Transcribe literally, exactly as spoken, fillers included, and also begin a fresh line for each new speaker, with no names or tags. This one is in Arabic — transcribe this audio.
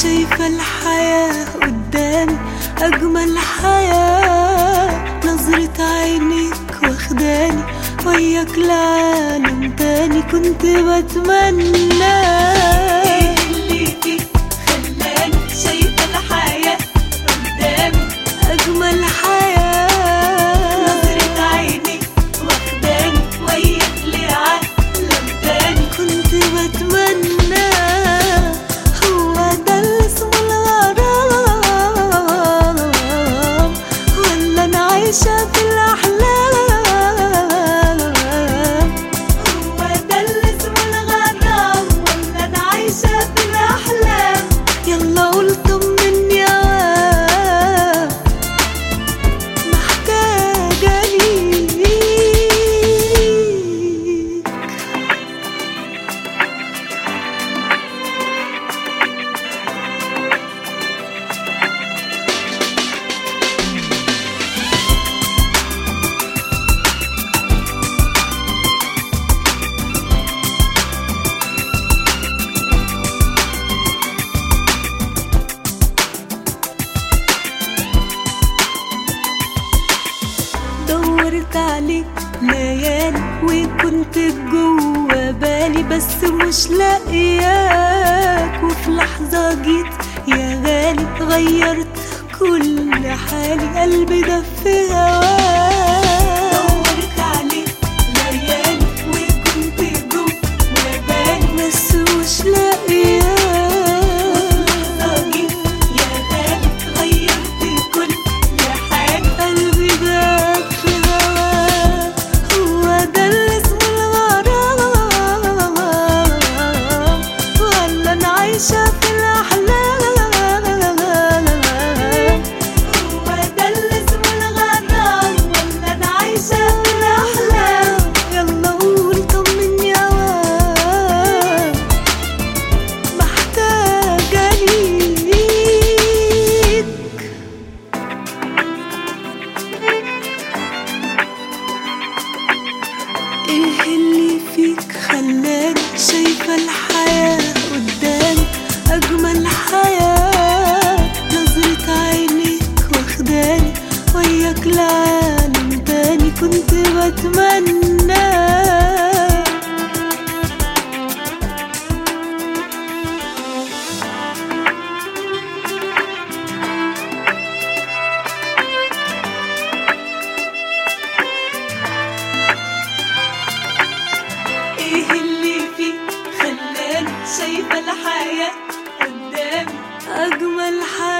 شايفة الحياة قدامي أجمل حياة، نظرة عينيك واخداني وياك لعالم تاني كنت بتمنى.
ايه اللي فيك خلاني شايفة الحياة قدامي
أجمل حياة،
نظرة عينيك واخداني وياك لعالم تاني
كنت بتمنى. هو ده اللي اسمه الغرام ولا أنا عايشة في الأحلام؟
هو ده اللي اسمه الغرام ولا أنا عايشة في الأحلام؟
يلا قول طمني يا واد، محتاجة ليك. دورت عليك ليالي وكنت جوا بالي بس مش لاقياك، وفي لحظة جيت يا غالي غيرت كل حالي، قلبي ده في هواك.
دورت عليك ليالي وكنت جوا بالي
بس مش لاقياك،
لحظة جيت يا غالي غيرت كل حاجة،
قلبي ده في هواك. هو ده اللي اسمه الغرام ولا أنا عايشة في الأحلام؟
هو ده اللي اسمه الغرام ولا أنا عايشة في الأحلام؟
يلا قول طمني يا واد، محتاجة ليك. ايه اللي فيك خلاني شايفة الحياة قدامي أجمل حياة، نظرة عينيك واخداني وياك لعالم تاني كنت بتمنى.
ايه اللي فيك خلاني شايفة الحياة قدامي
أجمل حياة،